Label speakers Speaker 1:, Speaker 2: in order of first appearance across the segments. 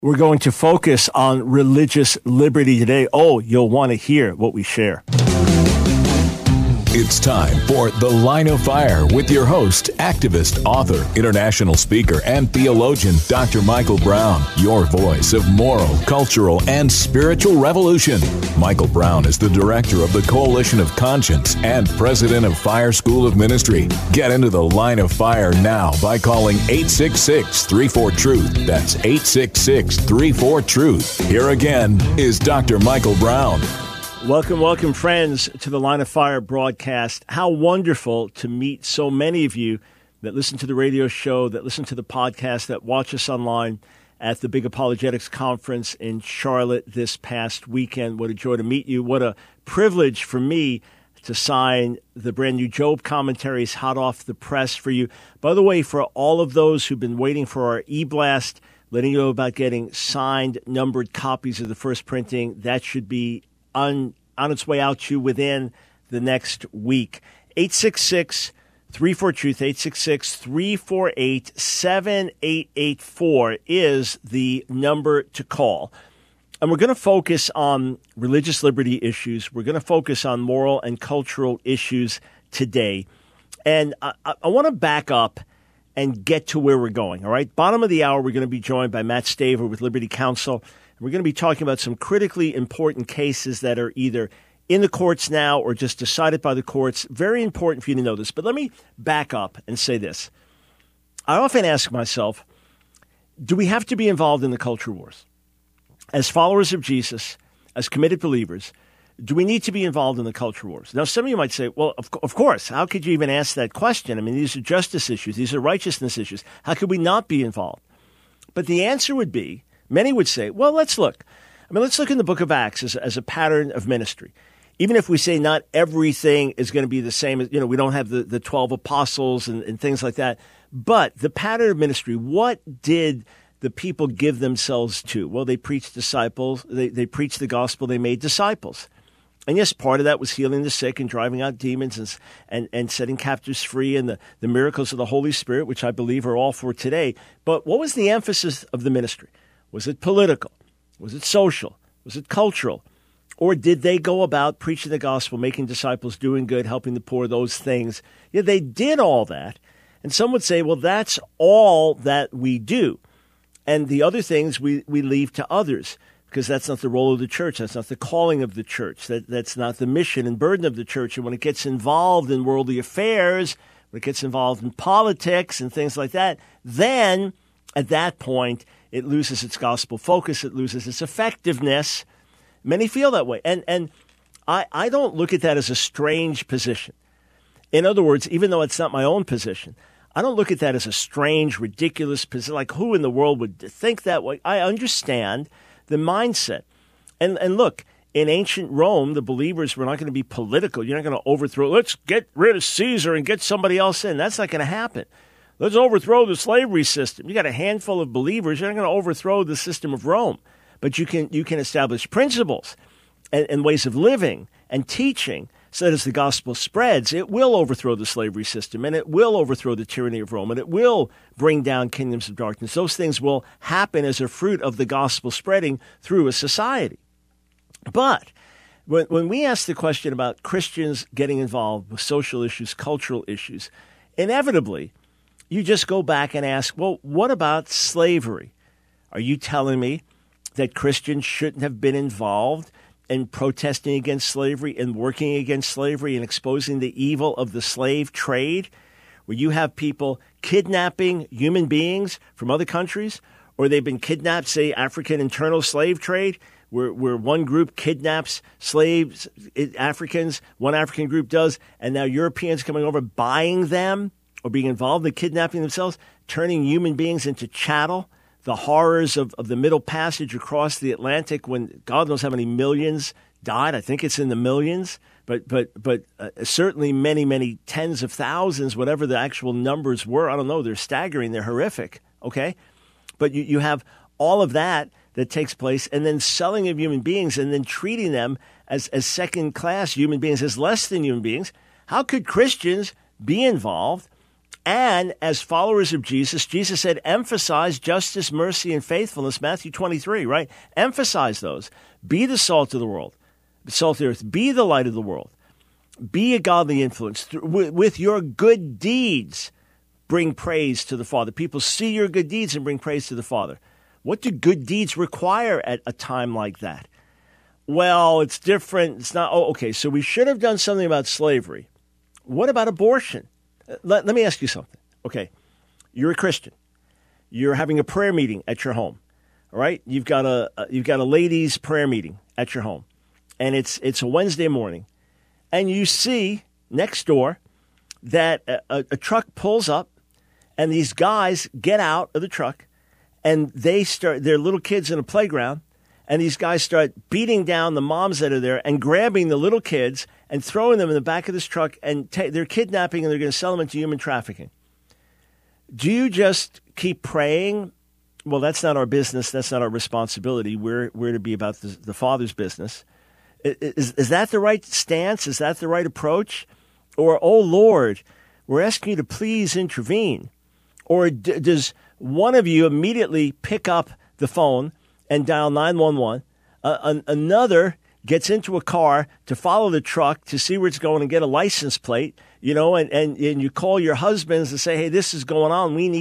Speaker 1: We're going to focus on religious liberty today. Oh, you'll want to hear what we share.
Speaker 2: It's time for The Line of Fire with your host, activist, author, international speaker, and theologian, Dr. Michael Brown, your voice of moral, cultural, and spiritual revolution. Michael Brown is the director of the Coalition of Conscience and president of Fire School of Ministry. Get into The Line of Fire now by calling 866-34-TRUTH. That's 866-34-TRUTH. Here again is Dr. Michael Brown.
Speaker 1: Welcome, friends, to the Line of Fire broadcast. How wonderful to meet so many of you that listen to the radio show, that listen to the podcast, that watch us online at the Big Apologetics Conference in Charlotte this past weekend. What a joy to meet you. What a privilege for me to sign the brand new Job commentaries hot off the press for you. By the way, for all of those who've been waiting for our e-blast, letting you know about getting signed, numbered copies of the first printing, that should be on its way out to you within the next week. 866-34-TRUTH, 866-348-7884 is the number to call. And we're going to focus on religious liberty issues. We're going to focus on moral and cultural issues today. And I want to back up and get to where we're going, all right? Bottom of the hour, we're going to be joined by Matt Staver with Liberty Counsel. We're going to be talking about some critically important cases that are either in the courts now or just decided by the courts. Very important for you to know this. But let me back up and say this. I often ask myself, do we have to be involved in the culture wars? As followers of Jesus, as committed believers, do we need to be involved in the culture wars? Now, some of you might say, well, of course. How could you even ask that question? I mean, these are justice issues. These are righteousness issues. How could we not be involved? But the answer would be, many would say, well, let's look. Let's look in the book of Acts as a pattern of ministry. Even if we say not everything is going to be the same, we don't have the 12 apostles and things like that. But the pattern of ministry, what did the people give themselves to? Well, they preached disciples. They preached the gospel. They made disciples. And yes, part of that was healing the sick and driving out demons and setting captives free and the miracles of the Holy Spirit, which I believe are all for today. But what was the emphasis of the ministry? Was it political? Was it social? Was it cultural? Or did they go about preaching the gospel, making disciples, doing good, helping the poor, those things? Yeah, they did all that. And some would say, well, that's all that we do. And the other things we leave to others because that's not the role of the church. That's not the calling of the church. That's not the mission and burden of the church. And when it gets involved in worldly affairs, when it gets involved in politics and things like that, then at that point, it loses its gospel focus. It loses its effectiveness. Many feel that way. And I don't look at that as a strange position. In other words, even though it's not my own position, I don't look at that as a strange, ridiculous position. Like, who in the world would think that way? I understand the mindset. And look, in ancient Rome, the believers were not going to be political. You're not going to overthrow, let's get rid of Caesar and get somebody else in. That's not going to happen. Let's overthrow the slavery system. You got a handful of believers. You're not going to overthrow the system of Rome. But you can establish principles and ways of living and teaching so that as the gospel spreads, it will overthrow the slavery system and it will overthrow the tyranny of Rome and it will bring down kingdoms of darkness. Those things will happen as a fruit of the gospel spreading through a society. But when we ask the question about Christians getting involved with social issues, cultural issues, inevitably, you just go back and ask, well, what about slavery? Are you telling me that Christians shouldn't have been involved in protesting against slavery and working against slavery and exposing the evil of the slave trade, where you have people kidnapping human beings from other countries, or they've been kidnapped, say, African internal slave trade, where one group kidnaps slaves, Africans, one African group does, and now Europeans coming over buying them or being involved in kidnapping themselves, turning human beings into chattel. The horrors of the Middle Passage across the Atlantic when God knows how many millions died. I think it's in the millions, but certainly many, many tens of thousands, whatever the actual numbers were. I don't know. They're staggering. They're horrific. Okay. But you have all of that takes place, and then selling of human beings and then treating them as second class human beings, as less than human beings. How could Christians be involved And as followers of Jesus, Jesus said, emphasize justice, mercy, and faithfulness, Matthew 23, right? Emphasize those. Be the salt of the world, the salt of the earth. Be the light of the world. Be a godly influence. With your good deeds, bring praise to the Father. People see your good deeds and bring praise to the Father. What do good deeds require at a time like that? Well, it's different. It's not, okay, so we should have done something about slavery. What about abortion? Let me ask you something. Okay, you're a Christian. You're having a prayer meeting at your home. All right, you've got a ladies' prayer meeting at your home, and it's a Wednesday morning, and you see next door that a truck pulls up, and these guys get out of the truck, and they're little kids in a playground, and these guys start beating down the moms that are there and grabbing the little kids and throwing them in the back of this truck, and they're kidnapping and they're going to sell them into human trafficking. Do you just keep praying? Well, that's not our business. That's not our responsibility. We're to be about the Father's business. Is that the right stance? Is that the right approach? Or, oh, Lord, we're asking you to please intervene. Or does one of you immediately pick up the phone and dial 911? Another gets into a car to follow the truck to see where it's going and get a license plate, and you call your husbands and say, hey, this is going on. We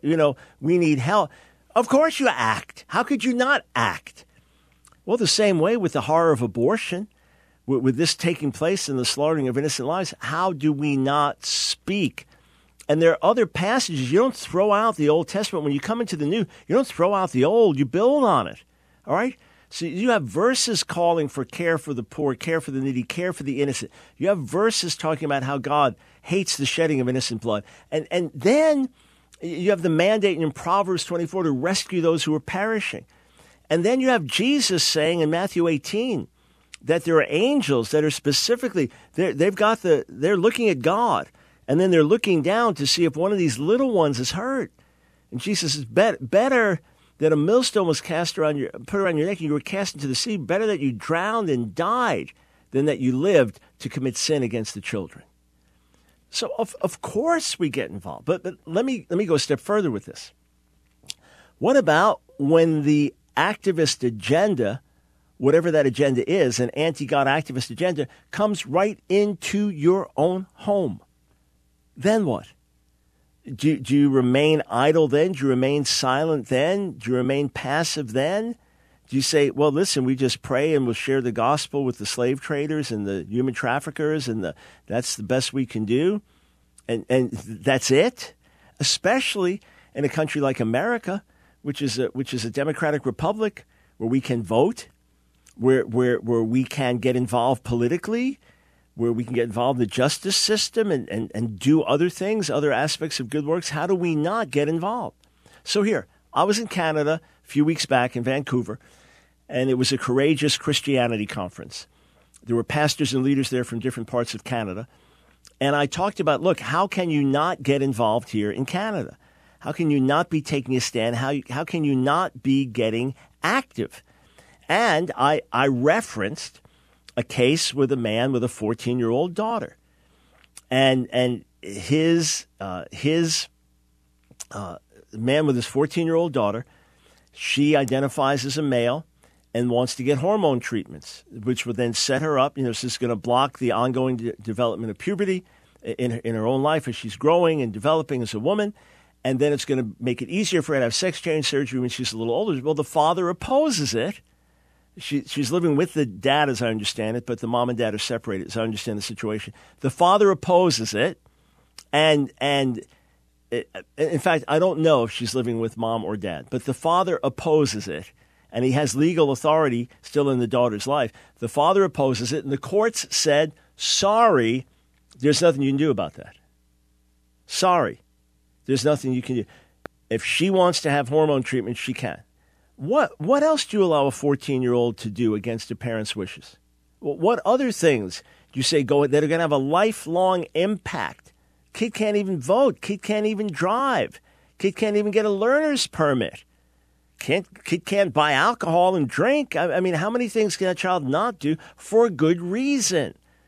Speaker 1: need help. Of course you act. How could you not act? Well, the same way with the horror of abortion, with this taking place and the slaughtering of innocent lives, how do we not speak? And there are other passages. You don't throw out the Old Testament. When you come into the New, you don't throw out the Old. You build on it. All right? So you have verses calling for care for the poor, care for the needy, care for the innocent. You have verses talking about how God hates the shedding of innocent blood. And then you have the mandate in Proverbs 24 to rescue those who are perishing. And then you have Jesus saying in Matthew 18 that there are angels that are specifically, they're looking at God. And then they're looking down to see if one of these little ones is hurt. And Jesus says, better that a millstone was put around your neck and you were cast into the sea. Better that you drowned and died than that you lived to commit sin against the children. So of course we get involved. But let me go a step further with this. What about when the activist agenda, whatever that agenda is, an anti-God activist agenda, comes right into your own home? Then what? Do you remain idle then? Do you remain silent then? Do you remain passive then? Do you say, well, listen, we just pray and we'll share the gospel with the slave traders and the human traffickers and that's the best we can do? And that's it? Especially in a country like America, which is a democratic republic where we can vote, where we can get involved politically, where we can get involved in the justice system and do other things, other aspects of good works. How do we not get involved? So here, I was in Canada a few weeks back in Vancouver, and it was a Courageous Christianity conference. There were pastors and leaders there from different parts of Canada. And I talked about, look, how can you not get involved here in Canada? How can you not be taking a stand? How can you not be getting active? And I referenced a case with a man with a 14-year-old daughter, and his man with his 14-year-old daughter, she identifies as a male and wants to get hormone treatments, which would then set her up. This is going to block the ongoing development of puberty in her own life as she's growing and developing as a woman, and then it's going to make it easier for her to have sex change surgery when she's a little older. Well, the father opposes it. She's living with the dad, as I understand it, but the mom and dad are separated, as I understand the situation. The father opposes it, and in fact, I don't know if she's living with mom or dad, but the father opposes it, and he has legal authority still in the daughter's life. The father opposes it, and the courts said, sorry, there's nothing you can do about that. Sorry, there's nothing you can do. If she wants to have hormone treatment, she can. What else do you allow a 14-year-old to do against a parent's wishes? What other things do you say that are going to have a lifelong impact? Kid can't even vote. Kid can't even drive. Kid can't even get a learner's permit. Kid can't buy alcohol and drink. I mean, how many things can a child not do for a good reason?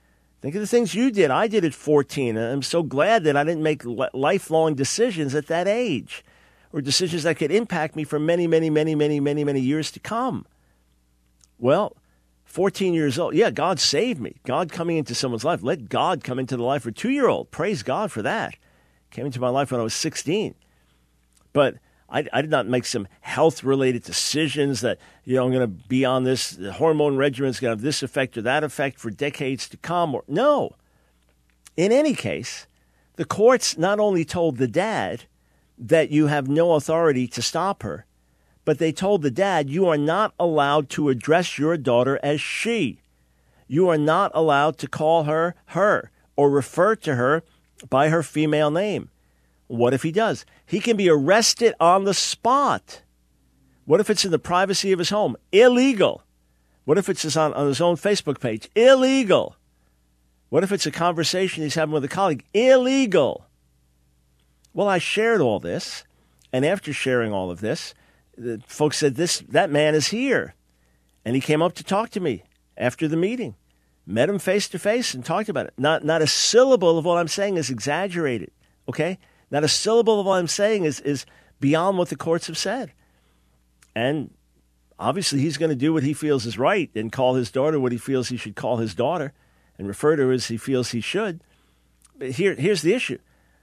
Speaker 1: Think of the things you did. I did at 14. And I'm so glad that I didn't make lifelong decisions at that age, or decisions that could impact me for many, many, many, many, many, many years to come. Well, 14 years old. Yeah, God saved me. God coming into someone's life. Let God come into the life of a 2-year-old. Praise God for that. Came into my life when I was 16. But I did not make some health-related decisions that, I'm going to be on this hormone regimen. It's going to have this effect or that effect for decades to come. No. In any case, the courts not only told the dad that you have no authority to stop her, but they told the dad, you are not allowed to address your daughter as she. You are not allowed to call her her or refer to her by her female name. What if he does? He can be arrested on the spot. What if it's in the privacy of his home? Illegal. What if it's on his own Facebook page? Illegal. What if it's a conversation he's having with a colleague? Illegal. Well, I shared all this, and after sharing all of this, the folks said, that man is here. And he came up to talk to me after the meeting. Met him face to face and talked about it. Not a syllable of what I'm saying is exaggerated, okay? Not a syllable of what I'm saying is beyond what the courts have said. And obviously he's going to do what he feels is right and call his daughter what he feels he should call his daughter and refer to her as he feels he should. But here's the issue.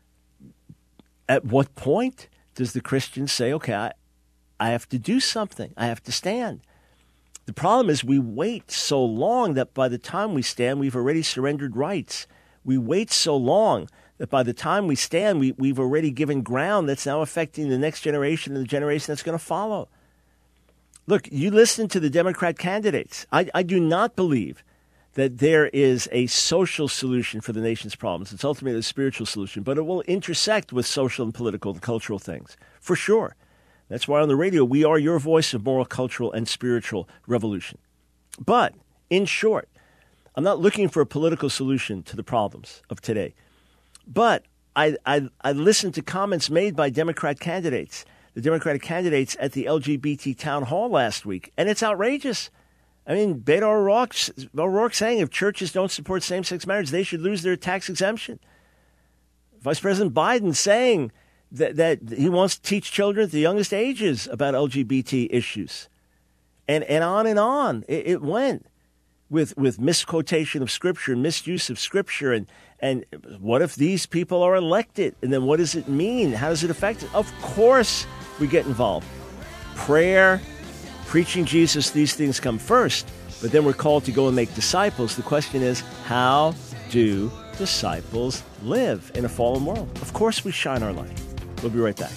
Speaker 1: At what point does the Christian say, okay, I have to do something. I have to stand. The problem is we wait so long that by the time we stand, we've already surrendered rights. We wait so long that by the time we stand, we've already given ground that's now affecting the next generation and the generation that's going to follow. Look, you listen to the Democrat candidates. I do not believe that there is a social solution for the nation's problems. It's ultimately a spiritual solution, but it will intersect with social and political and cultural things, for sure. That's why on the radio, we are your voice of moral, cultural, and spiritual revolution. But, in short, I'm not looking for a political solution to the problems of today. But I listened to comments made by Democrat candidates, the Democratic candidates at the LGBT town hall last week, and it's outrageous. I mean, Beto O'Rourke saying if churches don't support same-sex marriage, they should lose their tax exemption. Vice President Biden saying that he wants to teach children at the youngest ages about LGBT issues. And on and on it went with misquotation of Scripture, misuse of Scripture. And what if these people are elected? And then what does it mean? How does it affect it? Of course we get involved. Prayer, preaching Jesus, these things come first. But then we're called to go and make disciples. The question is, how do disciples live in a fallen world? Of course we shine our light. We'll be right back.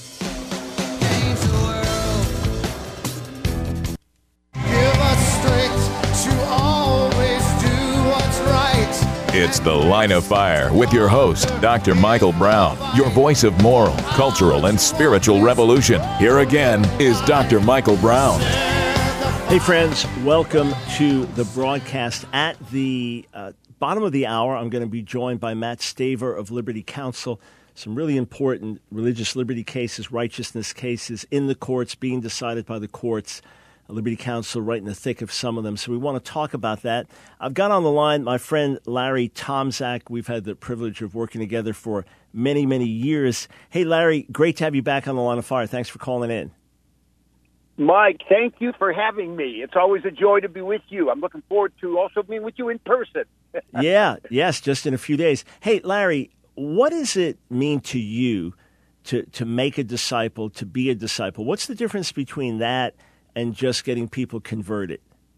Speaker 2: It's The Line of Fire with your host, Dr. Michael Brown, your voice of moral, cultural, and spiritual revolution. Here again is Dr. Michael Brown.
Speaker 1: Hey, friends, welcome to the broadcast. At the bottom of the hour, I'm going to be joined by Matt Staver of Liberty Counsel. Some really important religious liberty cases, righteousness cases in the courts, being decided by the courts. Liberty Counsel right in the thick of some of them. So we want to talk about that. I've got on the line my friend Larry Tomczak. We've had the privilege of working together for many, many years. Hey, Larry, great to have you back on the Line of Fire. Thanks for calling in.
Speaker 3: Mike, thank you for having me. It's always a joy to be with you. I'm looking forward to also being with you in person.
Speaker 1: Yes, just in a few days. Hey, Larry, what does it mean to you to make a disciple, to be a disciple? What's the difference between that and just getting people converted?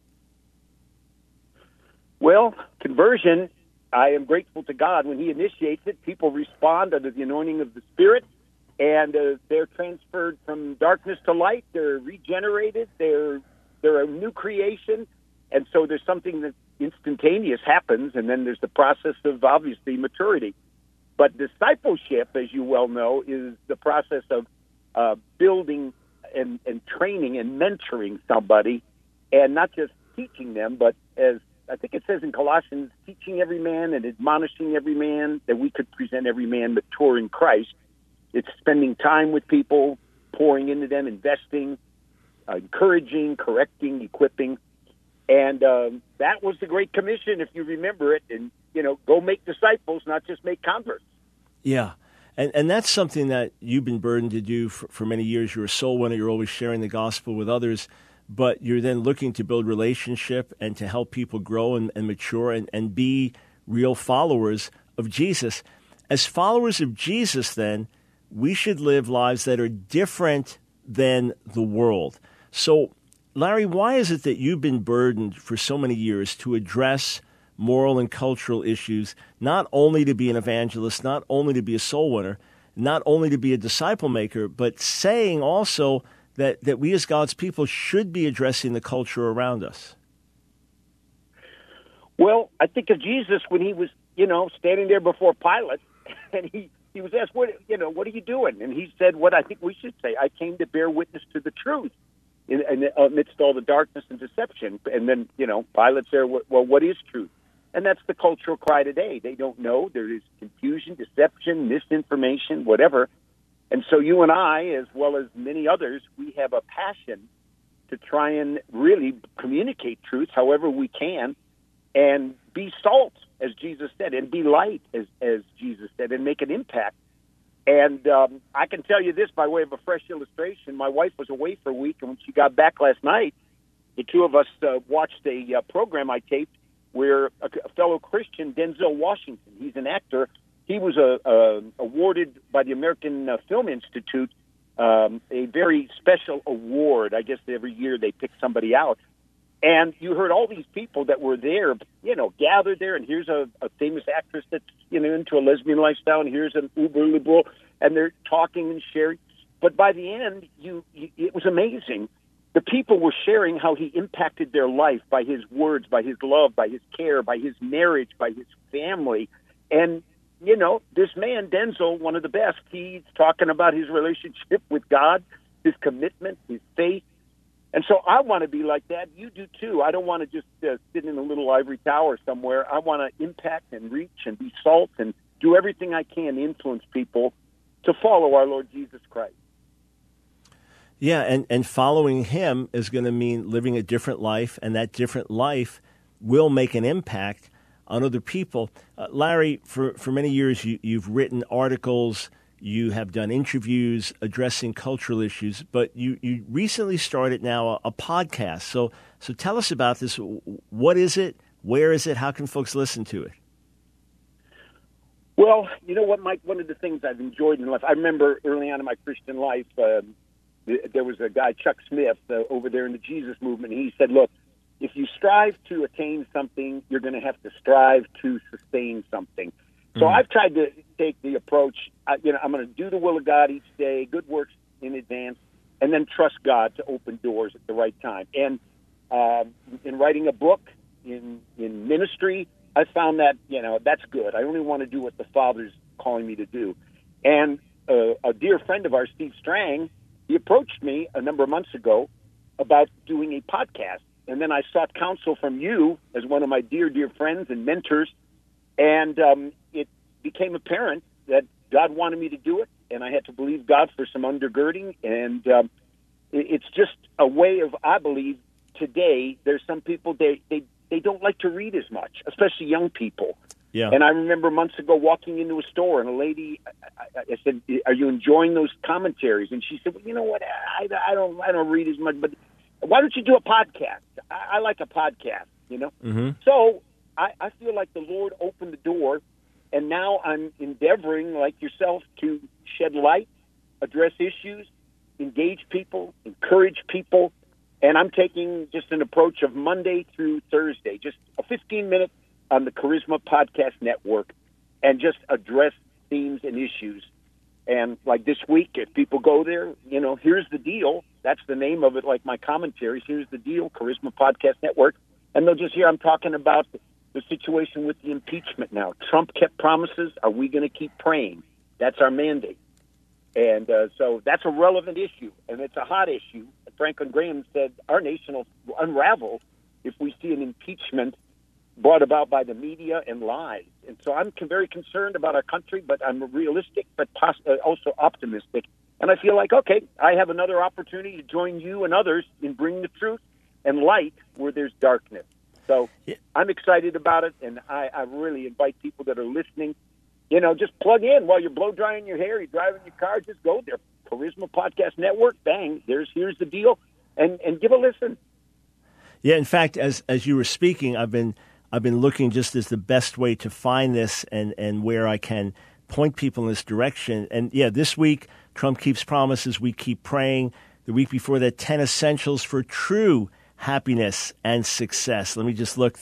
Speaker 3: Well, conversion, I am grateful to God. When He initiates it, people respond under the anointing of the Spirit, and they're transferred from darkness to light. They're regenerated. They're a new creation. And so there's something that instantaneous happens, and then there's the process of, obviously, maturity. But discipleship, as you well know, is the process of building and training and mentoring somebody, and not just teaching them, but as I think it says in Colossians, teaching every man and admonishing every man that we could present every man mature in Christ. It's spending time with people, pouring into them, investing, encouraging, correcting, equipping. And that was the Great Commission, if you remember it. And go make disciples, not just make converts.
Speaker 1: Yeah. And that's something that you've been burdened to do for many years. You're a soul winner. You're always sharing the gospel with others, but you're then looking to build relationship and to help people grow and mature and be real followers of Jesus. As followers of Jesus, then, we should live lives that are different than the world. So, Larry, why is it that you've been burdened for so many years to address moral and cultural issues, not only to be an evangelist, not only to be a soul winner, not only to be a disciple maker, but saying also that we as God's people should be addressing the culture around us?
Speaker 3: Well, I think of Jesus when he was, standing there before Pilate, and he was asked, what are you doing? And he said what I think we should say. I came to bear witness to the truth amidst all the darkness and deception. And then, Pilate's there, well, what is truth? And that's the cultural cry today. They don't know. There is confusion, deception, misinformation, whatever. And so you and I, as well as many others, we have a passion to try and really communicate truth however we can and be salt, as Jesus said, and be light, as Jesus said, and make an impact. And I can tell you this by way of a fresh illustration. My wife was away for a week, and when she got back last night, the two of us watched a program I taped where a fellow Christian, Denzel Washington, he's an actor. He was awarded by the American Film Institute a very special award. I guess every year they pick somebody out. And you heard all these people that were there, gathered there, and here's a famous actress that's, into a lesbian lifestyle, and here's an uber liberal, and they're talking and sharing. But by the end, it was amazing. The people were sharing how he impacted their life by his words, by his love, by his care, by his marriage, by his family. And, this man, Denzel, one of the best, he's talking about his relationship with God, his commitment, his faith. And so I want to be like that. You do too. I don't want to just sit in a little ivory tower somewhere. I want to impact and reach and be salt and do everything I can to influence people to follow our Lord Jesus Christ.
Speaker 1: Yeah, and following him is going to mean living a different life, and that different life will make an impact on other people. Larry, for many years you've written articles, you have done interviews addressing cultural issues, but you recently started now a podcast. So tell us about this. What is it? Where is it? How can folks listen to it?
Speaker 3: Well, you know what, Mike? One of the things I've enjoyed in life, I remember early on in my Christian life, there was a guy, Chuck Smith, over there in the Jesus movement. And he said, look, if you strive to attain something, you're going to have to strive to sustain something. So I've tried to take the approach, I'm going to do the will of God each day, good works in advance, and then trust God to open doors at the right time. And in writing a book, in ministry, I found that, that's good. I only want to do what the Father's calling me to do. And a dear friend of ours, Steve Strang, he approached me a number of months ago about doing a podcast. And then I sought counsel from you as one of my dear, dear friends and mentors. And it became apparent that God wanted me to do it, and I had to believe God for some undergirding. And it's just a way of, I believe, today, there's some people, they don't like to read as much, especially young people.
Speaker 1: Yeah.
Speaker 3: And I remember months ago walking into a store, and a lady, I said, "Are you enjoying those commentaries?" And she said, "Well, you know what? I don't read as much, but why don't you do a podcast? I like a podcast,
Speaker 1: Mm-hmm.
Speaker 3: So I feel like the Lord opened the door, and now I'm endeavoring, like yourself, to shed light, address issues, engage people, encourage people, and I'm taking just an approach of Monday through Thursday, just a 15-minute on the Charisma Podcast Network, and just address themes and issues. And like this week, if people go there, here's the deal. That's the name of it, like my commentaries. Here's the deal, Charisma Podcast Network. And they'll just hear I'm talking about the situation with the impeachment now. Trump kept promises. Are we going to keep praying? That's our mandate. And so that's a relevant issue, and it's a hot issue. Franklin Graham said our nation will unravel if we see an impeachment brought about by the media and lies. And so I'm very concerned about our country, but I'm realistic, but also optimistic. And I feel like, okay, I have another opportunity to join you and others in bringing the truth and light where there's darkness. So I'm excited about it, and I really invite people that are listening, just plug in while you're blow drying your hair, you're driving your car, just go there. Charisma Podcast Network, bang, here's the deal, and give a listen.
Speaker 1: Yeah, in fact, as you were speaking, I've been looking just as the best way to find this and where I can point people in this direction. And yeah, this week, Trump keeps promises. We keep praying. The week before that, 10 essentials for true happiness and success. Let me just look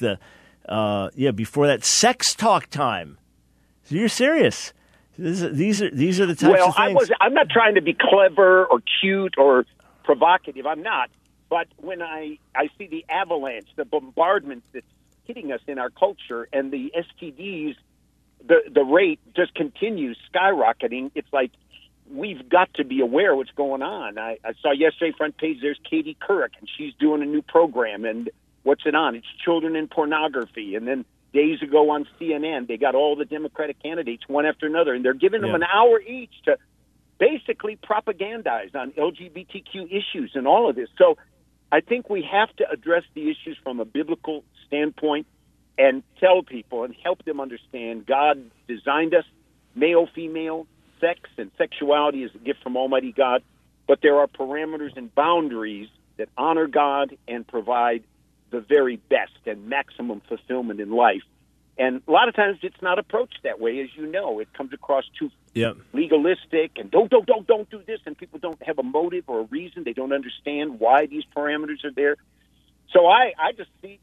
Speaker 1: before that, sex talk time. So you're serious. These are the types of things.
Speaker 3: I'm not trying to be clever or cute or provocative. I'm not. But when I see the avalanche, the bombardment that's hitting us in our culture, and the STDs, the rate just continues skyrocketing. It's like we've got to be aware of what's going on. I saw yesterday, front page, there's Katie Couric, and she's doing a new program. And what's it on? It's children and pornography. And then days ago on CNN, they got all the Democratic candidates one after another, and they're giving them an hour each to basically propagandize on LGBTQ issues and all of this. So I think we have to address the issues from a biblical standpoint and tell people and help them understand God designed us, male, female, sex, and sexuality is a gift from Almighty God, but there are parameters and boundaries that honor God and provide the very best and maximum fulfillment in life. And a lot of times it's not approached that way, as you know. It comes across too legalistic and don't do this, and people don't have a motive or a reason. They don't understand why these parameters are there. So I just see,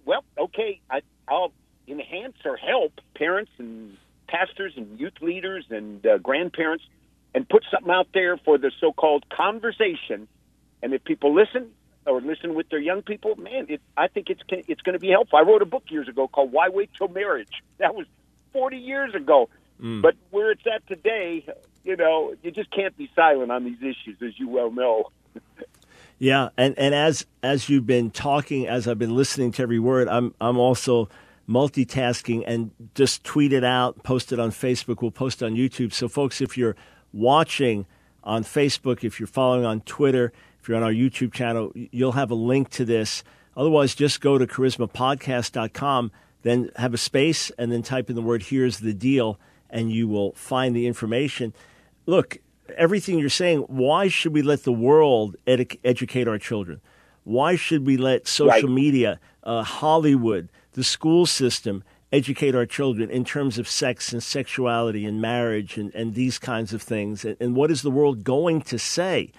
Speaker 3: I'll enhance or help parents and pastors and youth leaders and grandparents and put something out there for the so-called conversation. And if people listen with their young people, man, I think it's going to be helpful. I wrote a book years ago called Why Wait Till Marriage? That was 40 years ago. But where it's at today, you just can't be silent on these issues, as you well know.
Speaker 1: Yeah, and as you've been talking, as I've been listening to every word, I'm also multitasking and just tweet it out, post it on Facebook. We'll post it on YouTube. So, folks, if you're watching on Facebook, if you're following on Twitter, if you're on our YouTube channel, you'll have a link to this. Otherwise, just go to charismapodcast.com, then have a space, and then type in the word "Here's the Deal," and you will find the information. Look, everything you're saying, why should we let the world educate our children? Why should we let social media, Hollywood, the school system educate our children in terms of sex and sexuality and marriage and these kinds of things? And what is the world going to say?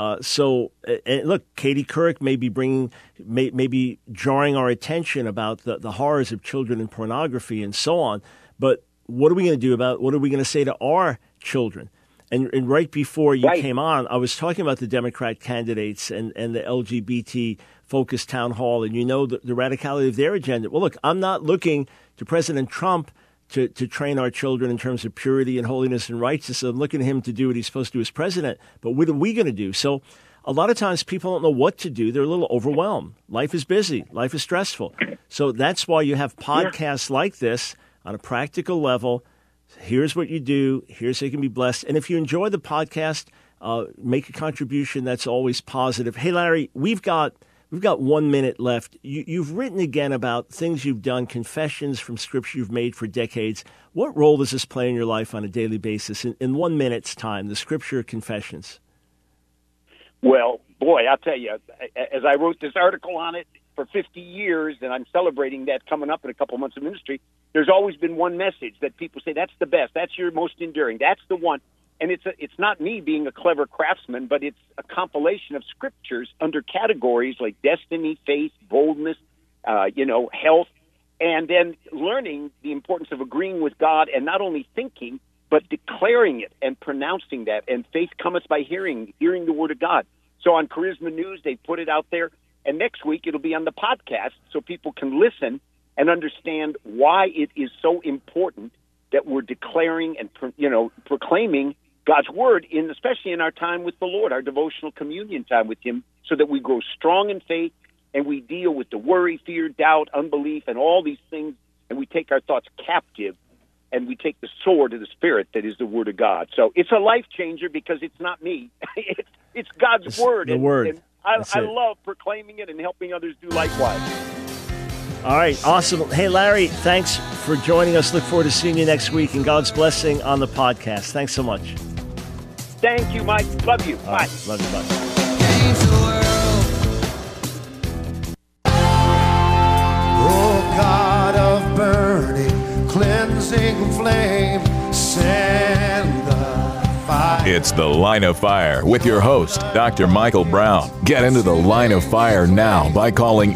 Speaker 1: Look, Katie Couric may be jarring our attention about the horrors of children and pornography and so on. But what are we going to do what are we going to say to our children? And right before you came on, I was talking about the Democrat candidates and the LGBT-focused town hall, and the radicality of their agenda. Well, look, I'm not looking to President Trump to train our children in terms of purity and holiness and righteousness. I'm looking at him to do what he's supposed to do as president. But what are we going to do? So a lot of times people don't know what to do. They're a little overwhelmed. Life is busy. Life is stressful. So that's why you have podcasts like this on a practical level. Here's what you do. Here's how you can be blessed. And if you enjoy the podcast, make a contribution. That's always positive. Hey, Larry, we've got 1 minute left. You've written again about things you've done, confessions from Scripture you've made for decades. What role does this play in your life on a daily basis? In 1 minute's time, the Scripture confessions.
Speaker 3: Well, boy, I'll tell you, as I wrote this article on it for 50 years, and I'm celebrating that coming up in a couple months of ministry, there's always been one message that people say, that's the best, that's your most enduring, that's the one. And it's not me being a clever craftsman, but it's a compilation of scriptures under categories like destiny, faith, boldness, health, and then learning the importance of agreeing with God and not only thinking, but declaring it and pronouncing that. And faith cometh by hearing the word of God. So on Charisma News, they put it out there. And next week, it'll be on the podcast so people can listen and understand why it is so important that we're declaring and, proclaiming God's word, especially in our time with the Lord, our devotional communion time with Him, so that we grow strong in faith and we deal with the worry, fear, doubt, unbelief, and all these things, and we take our thoughts captive, and we take the sword of the Spirit that is the Word of God. So it's a life changer because it's not me. It's God's Word.
Speaker 1: The Word.
Speaker 3: And I love proclaiming it and helping others do likewise.
Speaker 1: All right, awesome. Hey, Larry, thanks for joining us. Look forward to seeing you next week, and God's blessing on the podcast. Thanks so much.
Speaker 3: Thank you, Mike. Love you. Bye.
Speaker 1: Right, love you. Bye.
Speaker 4: Oh, God of burning, cleansing flame, send the fire.
Speaker 2: It's The Line of Fire with your host, Dr. Michael Brown. Get into the Line of Fire now by calling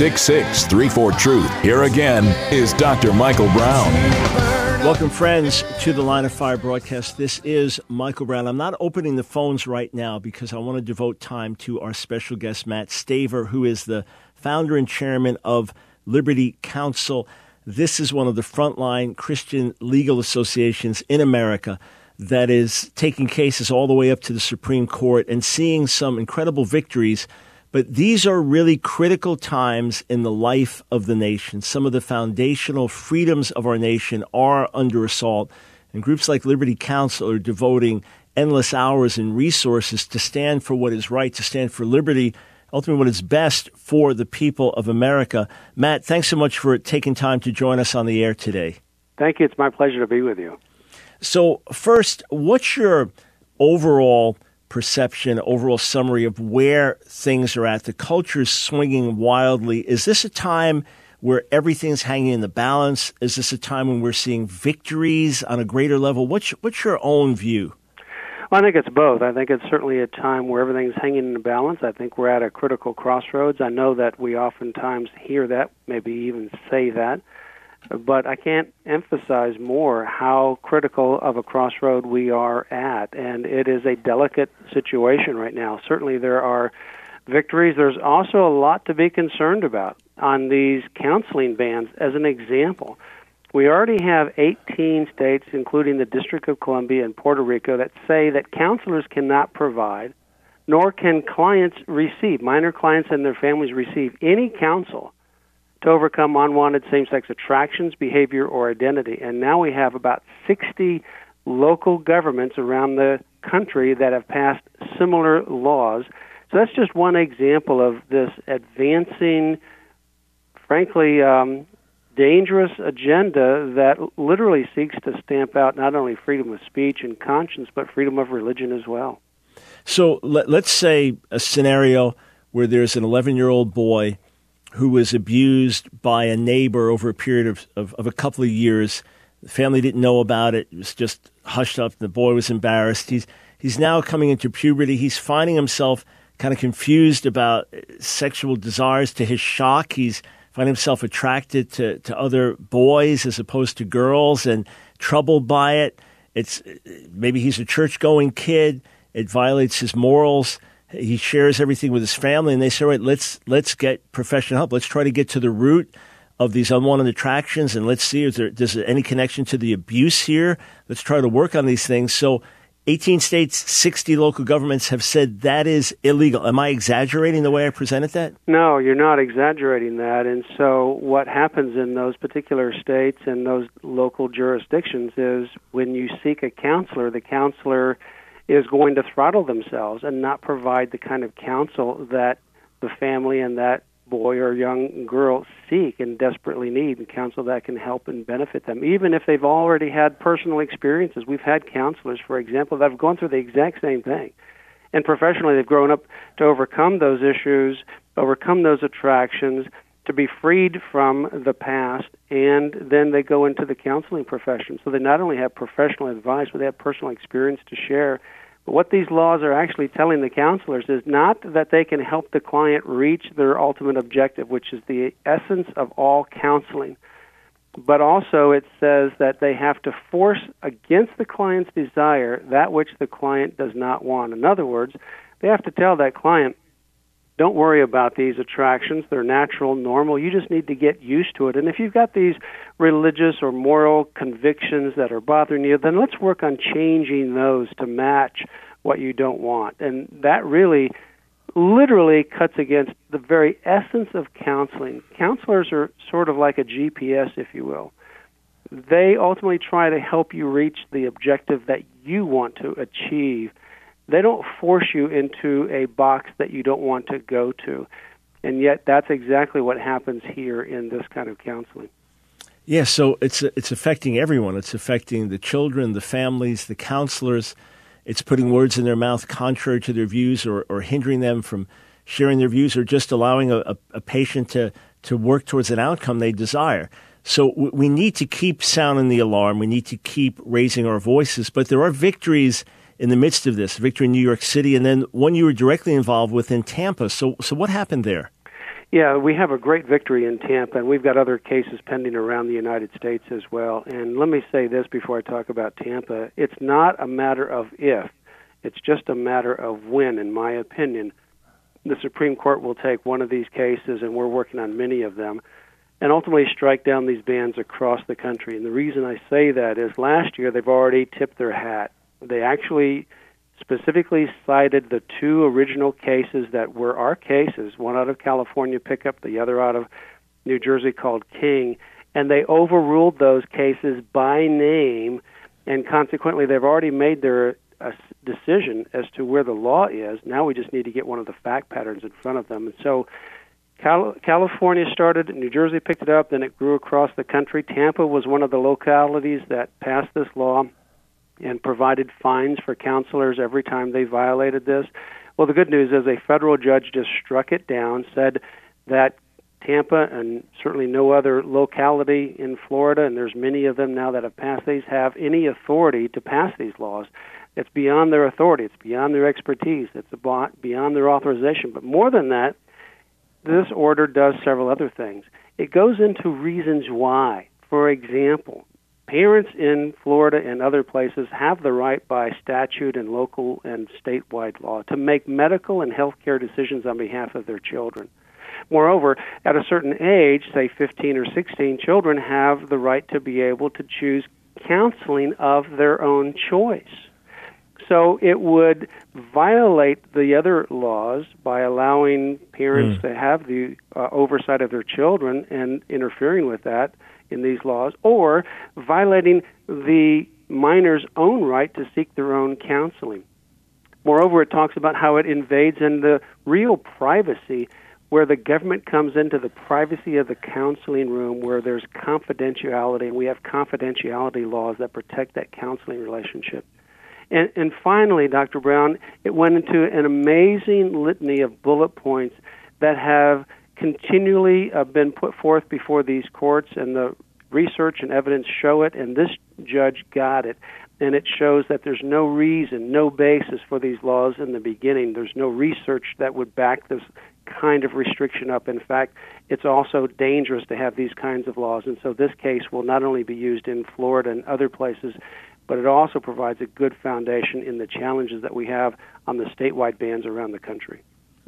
Speaker 2: 866-34-TRUTH. Here again is Dr. Michael Brown.
Speaker 1: Welcome, friends, to the Line of Fire broadcast. This is Michael Brown. I'm not opening the phones right now because I want to devote time to our special guest, Matt Staver, who is the founder and chairman of Liberty Counsel. This is one of the frontline Christian legal associations in America that is taking cases all the way up to the Supreme Court and seeing some incredible victories. But these are really critical times in the life of the nation. Some of the foundational freedoms of our nation are under assault, and groups like Liberty Counsel are devoting endless hours and resources to stand for what is right, to stand for liberty, ultimately what is best for the people of America. Matt, thanks so much for taking time to join us on the air today.
Speaker 5: Thank you. It's my pleasure to be with you.
Speaker 1: So first, what's your overall perception, overall summary of where things are at? The culture is swinging wildly. Is this a time where everything's hanging in the balance? Is this a time when we're seeing victories on a greater level? What's your own view?
Speaker 5: Well, I think it's both. I think it's certainly a time where everything's hanging in the balance. I think we're at a critical crossroads. I know that we oftentimes hear that, maybe even say that, but I can't emphasize more how critical of a crossroad we are at, and it is a delicate situation right now. Certainly there are victories. There's also a lot to be concerned about on these counseling bans. As an example, we already have 18 states, including the District of Columbia and Puerto Rico, that say that counselors cannot provide, nor can clients receive, minor clients and their families receive any counsel to overcome unwanted same-sex attractions, behavior, or identity. And now we have about 60 local governments around the country that have passed similar laws. So that's just one example of this advancing, frankly, dangerous agenda that literally seeks to stamp out not only freedom of speech and conscience, but freedom of religion as well.
Speaker 1: So let's say a scenario where there's an 11-year-old boy who was abused by a neighbor over a period of a couple of years. The family didn't know about it. It was just hushed up. The boy was embarrassed. He's now coming into puberty. He's finding himself kind of confused about sexual desires. To his shock, he's finding himself attracted to other boys as opposed to girls and troubled by it. Maybe he's a church-going kid. It violates his morals. He shares everything with his family, and they say, right, let's get professional help. Let's try to get to the root of these unwanted attractions, and let's see if there's any connection to the abuse here. Let's try to work on these things. So 18 states, 60 local governments have said that is illegal. Am I exaggerating the way I presented that?
Speaker 5: No, you're not exaggerating that. And so what happens in those particular states and those local jurisdictions is when you seek a counselor, the counselor is going to throttle themselves and not provide the kind of counsel that the family and that boy or young girl seek and desperately need, and counsel that can help and benefit them, even if they've already had personal experiences. We've had counselors, for example, that have gone through the exact same thing. And professionally, they've grown up to overcome those issues, overcome those attractions, to be freed from the past, and then they go into the counseling profession. So they not only have professional advice, but they have personal experience to share. But what these laws are actually telling the counselors is not that they can help the client reach their ultimate objective, which is the essence of all counseling, but also it says that they have to force against the client's desire that which the client does not want. In other words, they have to tell that client, don't worry about these attractions. They're natural, normal. You just need to get used to it. And if you've got these religious or moral convictions that are bothering you, then let's work on changing those to match what you don't want. And that really, literally cuts against the very essence of counseling. Counselors are sort of like a GPS, if you will. They ultimately try to help you reach the objective that you want to achieve. They don't force you into a box that you don't want to go to. And yet that's exactly what happens here in this kind of counseling.
Speaker 1: Yeah, so it's affecting everyone. It's affecting the children, the families, the counselors. It's putting words in their mouth contrary to their views or hindering them from sharing their views or just allowing a patient to work towards an outcome they desire. So we need to keep sounding the alarm. We need to keep raising our voices. But there are victories in the midst of this, victory in New York City, and then one you were directly involved with in Tampa. So what happened there?
Speaker 5: Yeah, we have a great victory in Tampa, and we've got other cases pending around the United States as well. And let me say this before I talk about Tampa. It's not a matter of if. It's just a matter of when, in my opinion. The Supreme Court will take one of these cases, and we're working on many of them, and ultimately strike down these bans across the country. And the reason I say that is last year they've already tipped their hat. They actually specifically cited the two original cases that were our cases, one out of California pickup, the other out of New Jersey called King, and they overruled those cases by name, and consequently they've already made their decision as to where the law is. Now we just need to get one of the fact patterns in front of them. And so California started, New Jersey picked it up, then it grew across the country. Tampa was one of the localities that passed this law and provided fines for counselors every time they violated this. Well, the good news is a federal judge just struck it down, said that Tampa and certainly no other locality in Florida, and there's many of them now that have passed these, have any authority to pass these laws. It's beyond their authority. It's beyond their expertise. It's beyond their authorization. But more than that, this order does several other things. It goes into reasons why. For example, parents in Florida and other places have the right by statute and local and statewide law to make medical and health care decisions on behalf of their children. Moreover, at a certain age, say 15 or 16, children have the right to be able to choose counseling of their own choice. So it would violate the other laws by allowing parents to have the oversight of their children and interfering with that in these laws, or violating the minor's own right to seek their own counseling. Moreover, it talks about how it invades in the real privacy, where the government comes into the privacy of the counseling room, where there's confidentiality, and we have confidentiality laws that protect that counseling relationship. And finally, Dr. Brown, it went into an amazing litany of bullet points that have continually been put forth before these courts, and the research and evidence show it, and this judge got it. And it shows that there's no reason, no basis for these laws in the beginning. There's no research that would back this kind of restriction up. In fact, it's also dangerous to have these kinds of laws. And so this case will not only be used in Florida and other places, but it also provides a good foundation in the challenges that we have on the statewide bans around the country.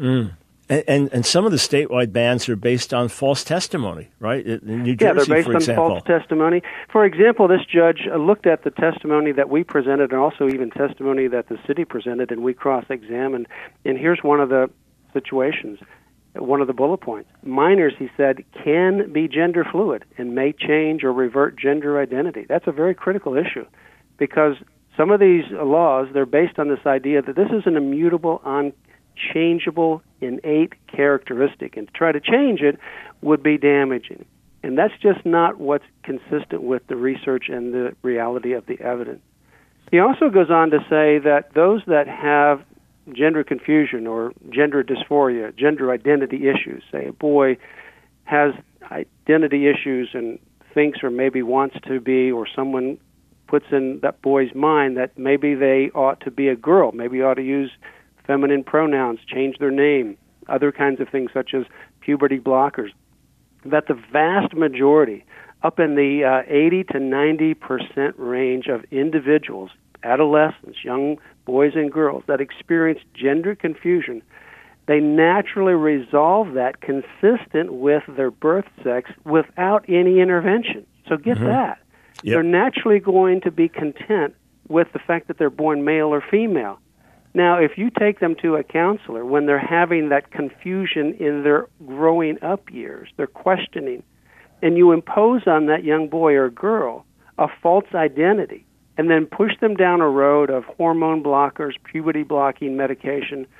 Speaker 1: And some of the statewide bans are based on false testimony, right? In New Jersey,
Speaker 5: they're based on false testimony. For example, this judge looked at the testimony that we presented and also even testimony that the city presented, and we cross-examined. And here's one of the situations, one of the bullet points. Minors, he said, can be gender fluid and may change or revert gender identity. That's a very critical issue, because some of these laws, they're based on this idea that this is an immutable, unchangeable, innate characteristic, and to try to change it would be damaging. And that's just not what's consistent with the research and the reality of the evidence. He also goes on to say that those that have gender confusion or gender dysphoria, gender identity issues, say a boy has identity issues and thinks or maybe wants to be, or someone puts in that boy's mind that maybe they ought to be a girl, maybe ought to use feminine pronouns, change their name, other kinds of things such as puberty blockers, that the vast majority, up in the 80 to 90% range of individuals, adolescents, young boys and girls that experience gender confusion, they naturally resolve that consistent with their birth sex without any intervention. So get that. Yep. They're naturally going to be content with the fact that they're born male or female. Now, if you take them to a counselor when they're having that confusion in their growing up years, they're questioning, and you impose on that young boy or girl a false identity, and then push them down a road of hormone blockers, puberty blocking medication,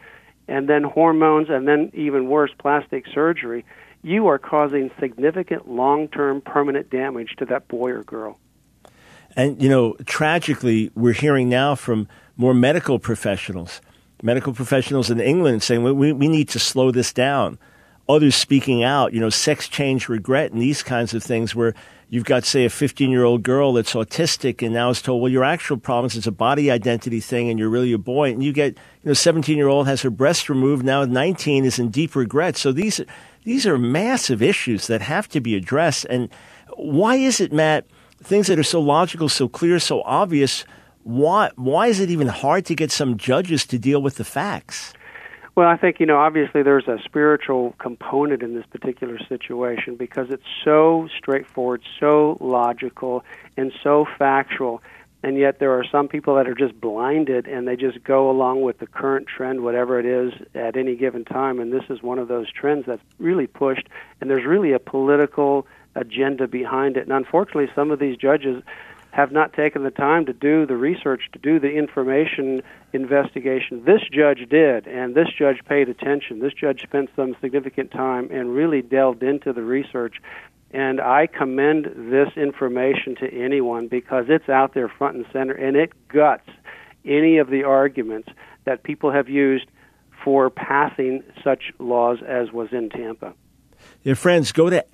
Speaker 5: and then hormones, and then even worse, plastic surgery, you are causing significant long-term permanent damage to that boy or girl.
Speaker 1: And, tragically, we're hearing now from more medical professionals in England saying we need to slow this down. Others speaking out, sex change regret and these kinds of things where you've got, say, a 15-year-old girl that's autistic and now is told, well, your actual problem is it's a body identity thing and you're really a boy. And you get, 17-year-old has her breast removed, now 19 is in deep regret. So these are massive issues that have to be addressed. And why is it, Matt, things that are so logical, so clear, so obvious, why is it even hard to get some judges to deal with the facts?
Speaker 5: Well, I think, obviously there's a spiritual component in this particular situation because it's so straightforward, so logical, and so factual. And yet there are some people that are just blinded and they just go along with the current trend, whatever it is, at any given time. And this is one of those trends that's really pushed, and there's really a political agenda behind it. And unfortunately, some of these judges have not taken the time to do the research, to do the information investigation. This judge did, and this judge paid attention. This judge spent some significant time and really delved into the research. And I commend this information to anyone because it's out there front and center, and it guts any of the arguments that people have used for passing such laws as was in Tampa.
Speaker 1: Yeah, friends, go to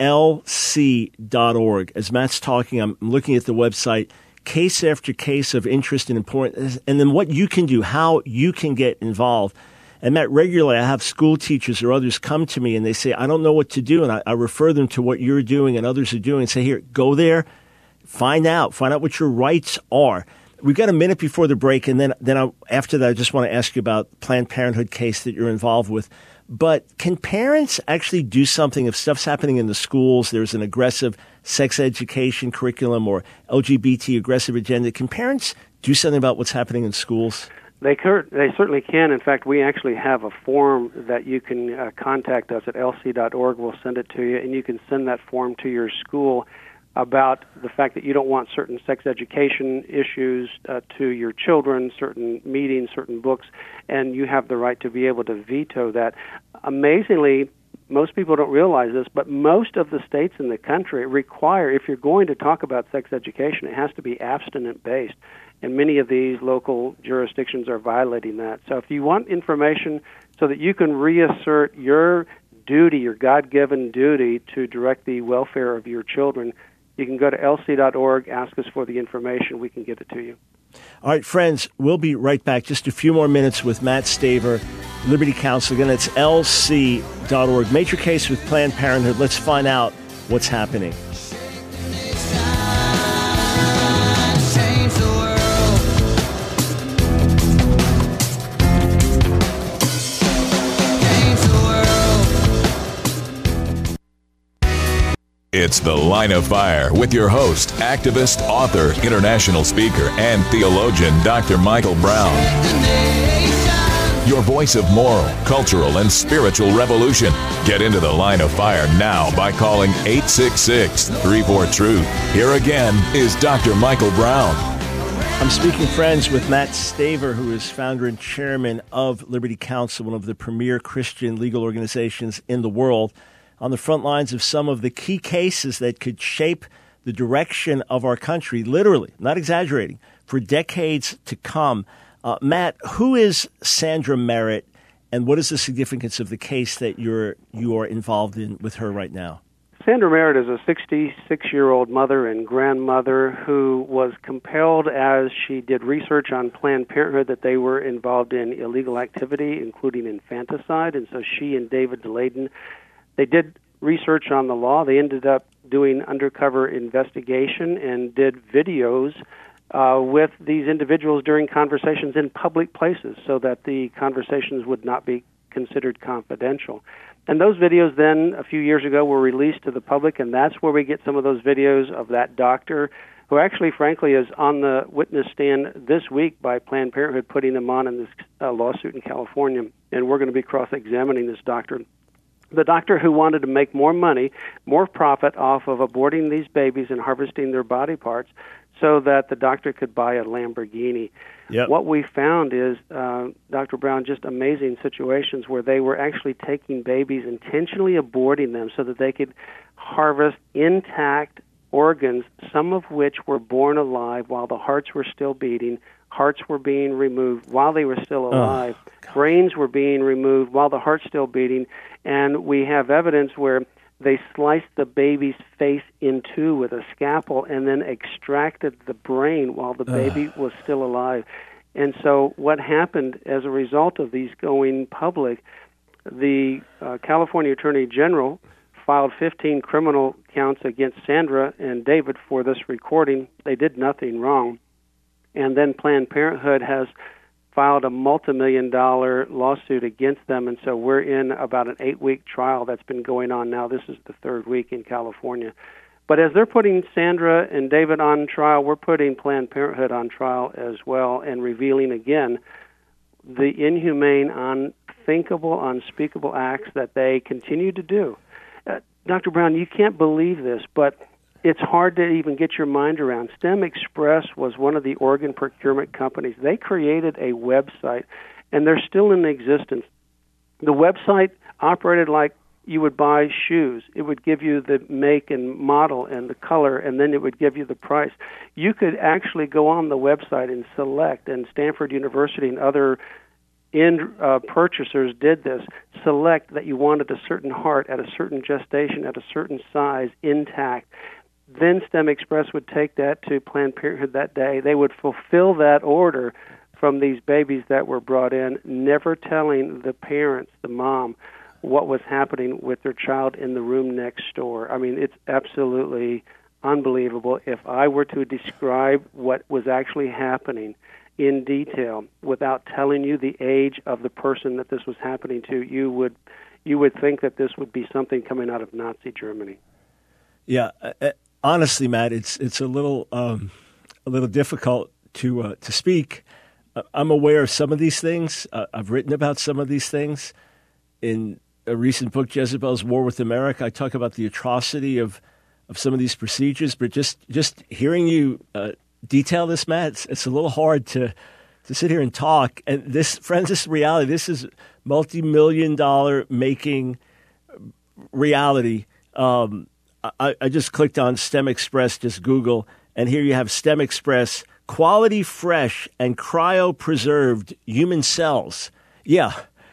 Speaker 1: lc.org. As Matt's talking, I'm looking at the website, case after case of interest and importance, and then what you can do, how you can get involved. And Matt, regularly I have school teachers or others come to me and they say, I don't know what to do. And I refer them to what you're doing and others are doing and say, here, go there, find out what your rights are. We've got a minute before the break, and then after that, I just want to ask you about Planned Parenthood case that you're involved with. But can parents actually do something if stuff's happening in the schools, there's an aggressive sex education curriculum or LGBT aggressive agenda? Can parents do something about what's happening in schools?
Speaker 5: They certainly can. In fact, we actually have a form that you can contact us at lc.org. We'll send it to you, and you can send that form to your school about the fact that you don't want certain sex education issues to your children, certain meetings, certain books, and you have the right to be able to veto that. Amazingly, most people don't realize this, but most of the states in the country require, if you're going to talk about sex education, it has to be abstinent-based. And many of these local jurisdictions are violating that. So if you want information so that you can reassert your duty, your God-given duty to direct the welfare of your children, you can go to lc.org, ask us for the information, we can get it to you.
Speaker 1: All right, friends, we'll be right back. Just a few more minutes with Matt Staver, Liberty Counsel. Again, it's lc.org. Make your case with Planned Parenthood. Let's find out what's happening.
Speaker 2: It's The Line of Fire with your host, activist, author, international speaker, and theologian, Dr. Michael Brown. Your voice of moral, cultural, and spiritual revolution. Get into The Line of Fire now by calling 866-34-TRUTH. Here again is Dr. Michael Brown.
Speaker 1: I'm speaking, friends, with Matt Staver, who is founder and chairman of Liberty Counsel, one of the premier Christian legal organizations in the world, on the front lines of some of the key cases that could shape the direction of our country, literally, not exaggerating, for decades to come. Matt, who is Sandra Merritt, and what is the significance of the case that you are involved in with her right now?
Speaker 5: Sandra Merritt is a 66-year-old mother and grandmother who was compelled, as she did research on Planned Parenthood, that they were involved in illegal activity, including infanticide, and so she and David DeLayden, they did research on the law. They ended up doing undercover investigation and did videos with these individuals during conversations in public places so that the conversations would not be considered confidential. And those videos then, a few years ago, were released to the public, and that's where we get some of those videos of that doctor who actually, frankly, is on the witness stand this week by Planned Parenthood, putting him on in this lawsuit in California. And we're going to be cross-examining this doctor. The doctor who wanted to make more money, more profit off of aborting these babies and harvesting their body parts, so that the doctor could buy a Lamborghini.
Speaker 1: Yep.
Speaker 5: What we found is, Dr. Brown, just amazing situations where they were actually taking babies, intentionally aborting them so that they could harvest intact organs, some of which were born alive while the hearts were still beating. Hearts were being removed while they were still alive. Brains were being removed while the heart's still beating. And we have evidence where they sliced the baby's face in two with a scalpel and then extracted the brain while the baby was still alive. And so what happened as a result of these going public, the California Attorney General filed 15 criminal counts against Sandra and David for this recording. They did nothing wrong. And then Planned Parenthood has filed a multi-million-dollar lawsuit against them, and so we're in about an 8-week trial that's been going on now. This is the 3rd week in California. But as they're putting Sandra and David on trial, we're putting Planned Parenthood on trial as well and revealing again the inhumane, unthinkable, unspeakable acts that they continue to do. Dr. Brown, you can't believe this, but it's hard to even get your mind around. STEM Express was one of the organ procurement companies. They created a website, and they're still in existence. The website operated like you would buy shoes. It would give you the make and model and the color, and then it would give you the price. You could actually go on the website and select, and Stanford University and other purchasers did this, select that you wanted a certain heart at a certain gestation, at a certain size, intact. Then STEM Express would take that to Planned Parenthood that day. They would fulfill that order from these babies that were brought in, never telling the parents, the mom, what was happening with their child in the room next door. I mean, it's absolutely unbelievable. If I were to describe what was actually happening in detail without telling you the age of the person that this was happening to, you would think that this would be something coming out of Nazi Germany.
Speaker 1: Yeah. Honestly, Matt, it's a little difficult to speak. I'm aware of some of these things. I've written about some of these things. In a recent book, Jezebel's War with America, I talk about the atrocity of some of these procedures. But just hearing you detail this, Matt, it's a little hard to sit here and talk. And this, friends, this is reality. This is multi-million-dollar making reality. I just clicked on STEM Express, just Google, and here you have STEM Express, quality, fresh, and cryopreserved human cells. Yeah.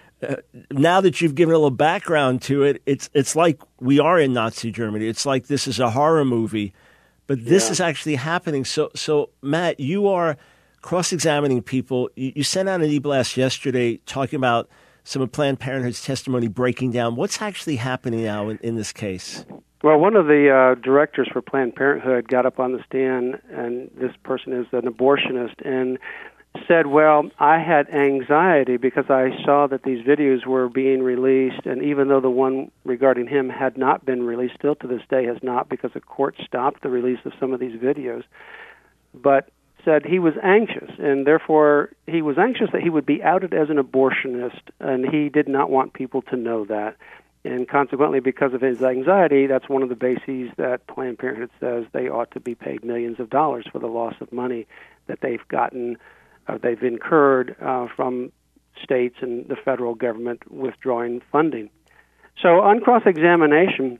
Speaker 1: Now that you've given a little background to it, it's like we are in Nazi Germany. It's like this is a horror movie, but this is actually happening. So Matt, you are cross-examining people. You sent out an e-blast yesterday talking about some of Planned Parenthood's testimony breaking down. What's actually happening now in this case?
Speaker 5: Well, one of the directors for Planned Parenthood got up on the stand, and this person is an abortionist, and said, well, I had anxiety because I saw that these videos were being released, and even though the one regarding him had not been released, still to this day has not, because the court stopped the release of some of these videos, but said he was anxious, and therefore he was anxious that he would be outed as an abortionist, and he did not want people to know that. And consequently, because of his anxiety, that's one of the bases that Planned Parenthood says they ought to be paid millions of dollars for the loss of money that they've gotten, they've incurred from states and the federal government withdrawing funding. So on cross-examination,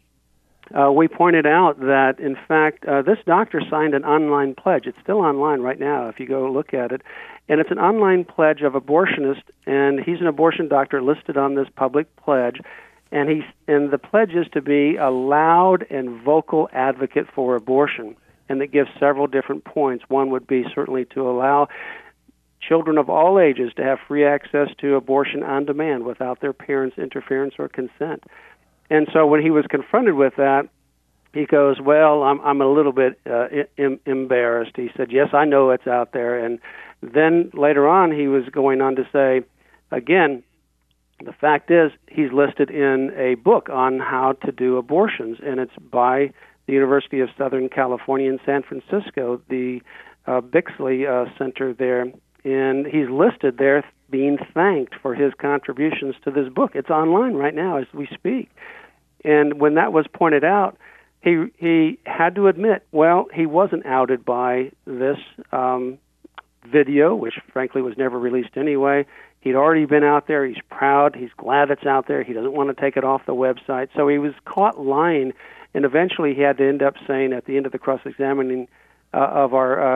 Speaker 5: we pointed out that, in fact, this doctor signed an online pledge. It's still online right now if you go look at it. And it's an online pledge of abortionist, and he's an abortion doctor listed on this public pledge. And the pledge is to be a loud and vocal advocate for abortion, and it gives several different points. One would be certainly to allow children of all ages to have free access to abortion on demand without their parents' interference or consent. And so when he was confronted with that, he goes, well, I'm a little bit embarrassed. He said, yes, I know it's out there. And then later on, he was going on to say, again, the fact is, he's listed in a book on how to do abortions, and it's by the University of Southern California in San Francisco, the Bixley Center there, and he's listed there being thanked for his contributions to this book. It's online right now as we speak. And when that was pointed out, he had to admit, well, he wasn't outed by this video, which frankly was never released anyway. He'd already been out there. He's proud. He's glad it's out there. He doesn't want to take it off the website. So he was caught lying, and eventually he had to end up saying at the end of the cross-examining of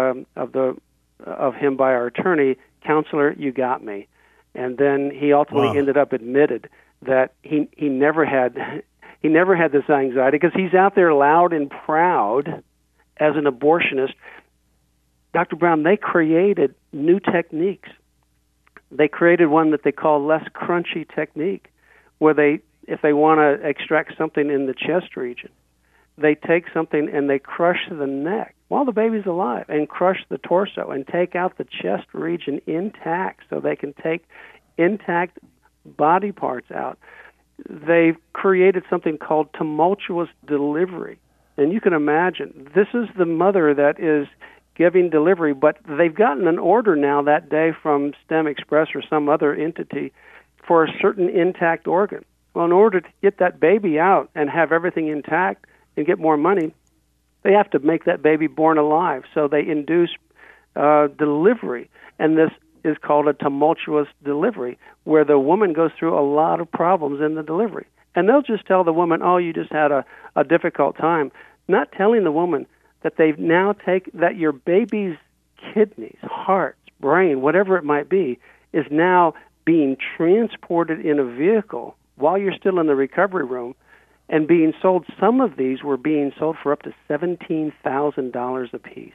Speaker 5: him by our attorney, "Counselor, you got me." And then he ultimately ended up admitted that he never had this anxiety because he's out there loud and proud as an abortionist. Dr. Brown, they created new techniques. They created one that they call less crunchy technique, where if they want to extract something in the chest region, they take something and they crush the neck while the baby's alive and crush the torso and take out the chest region intact so they can take intact body parts out. They've created something called tumultuous delivery. And you can imagine, this is the mother that is giving delivery, but they've gotten an order now that day from STEM Express or some other entity for a certain intact organ. Well, in order to get that baby out and have everything intact and get more money, they have to make that baby born alive. So they induce delivery, and this is called a tumultuous delivery, where the woman goes through a lot of problems in the delivery. And they'll just tell the woman, "Oh, you just had a difficult time," not telling the woman that that your baby's kidneys, hearts, brain, whatever it might be, is now being transported in a vehicle while you're still in the recovery room and being sold. Some of these were being sold for up to $17,000 a piece.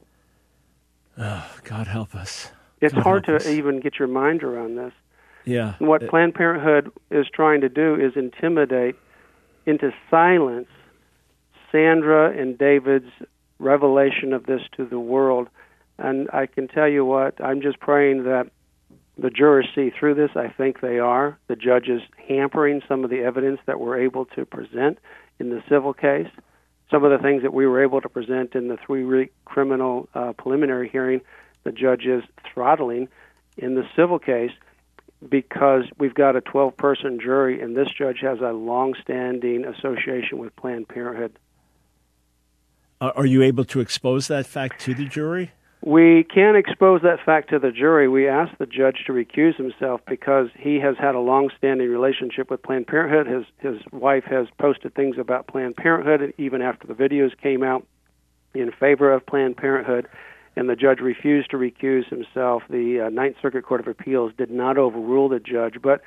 Speaker 1: Oh, God help us.
Speaker 5: It's
Speaker 1: God
Speaker 5: hard
Speaker 1: help
Speaker 5: to
Speaker 1: us.
Speaker 5: even get your mind around this.
Speaker 1: Yeah.
Speaker 5: And what Planned Parenthood is trying to do is intimidate into silence Sandra and David's revelation of this to the world. And I can tell you what, I'm just praying that the jurors see through this. I think they are. The judge is hampering some of the evidence that we're able to present in the civil case. Some of the things that we were able to present in the 3-week criminal preliminary hearing, the judge is throttling in the civil case because we've got a 12-person jury, and this judge has a long-standing association with Planned Parenthood.
Speaker 1: Are you able to expose that fact to the jury?
Speaker 5: We can't expose that fact to the jury. We asked the judge to recuse himself because he has had a long-standing relationship with Planned Parenthood. His wife has posted things about Planned Parenthood, even after the videos came out, in favor of Planned Parenthood, and the judge refused to recuse himself. The Ninth Circuit Court of Appeals did not overrule the judge, but,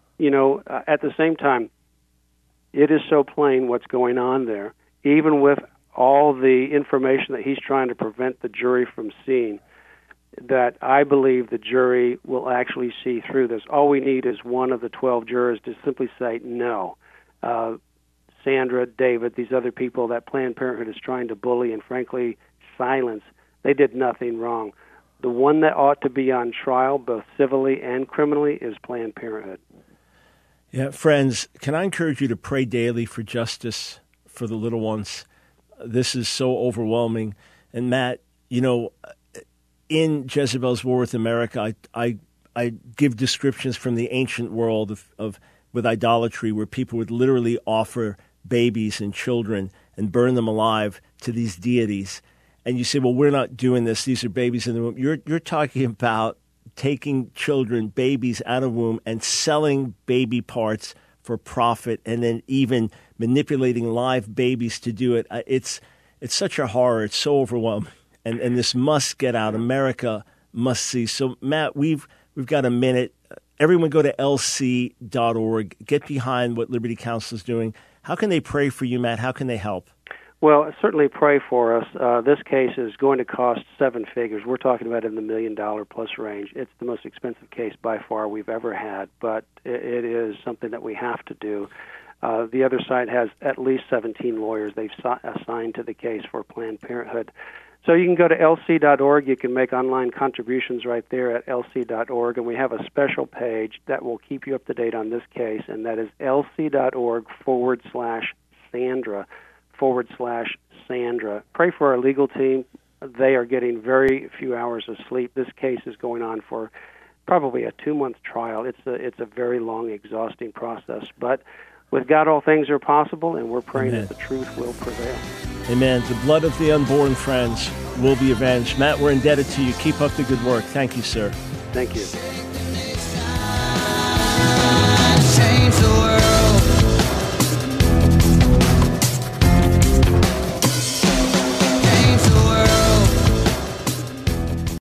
Speaker 5: at the same time, it is so plain what's going on there, even with all the information that he's trying to prevent the jury from seeing, that I believe the jury will actually see through this. All we need is one of the 12 jurors to simply say, no, Sandra, David, these other people that Planned Parenthood is trying to bully and, frankly, silence, they did nothing wrong. The one that ought to be on trial, both civilly and criminally, is Planned Parenthood.
Speaker 1: Yeah, friends, can I encourage you to pray daily for justice for the little ones? This is so overwhelming. And Matt, in Jezebel's War with America, I give descriptions from the ancient world of with idolatry, where people would literally offer babies and children and burn them alive to these deities. And you say, well, we're not doing this. These are babies in the womb. You're talking about taking children, babies out of womb and selling baby parts for profit, and then even manipulating live babies to do it. It's such a horror. It's so overwhelming. And this must get out. America must see. So, Matt, we've got a minute. Everyone go to lc.org. Get behind what Liberty Counsel is doing. How can they pray for you, Matt? How can they help?
Speaker 5: Well, certainly pray for us. This case is going to cost 7 figures. We're talking about in the $1 million plus range. It's the most expensive case by far we've ever had, but it is something that we have to do. The other side has at least 17 lawyers they've assigned to the case for Planned Parenthood. So you can go to lc.org. You can make online contributions right there at lc.org, and we have a special page that will keep you up to date on this case, and that is lc.org/Sandra. Pray for our legal team. They are getting very few hours of sleep. This case is going on for probably a 2-month trial. It's a very long, exhausting process, but with God all things are possible, and we're praying
Speaker 1: Amen.
Speaker 5: that the truth will prevail.
Speaker 1: Amen. The blood of the unborn, friends, will be avenged. Matt, we're indebted to you. Keep up the good work. Thank you, sir.
Speaker 5: Thank you.
Speaker 6: Change the world.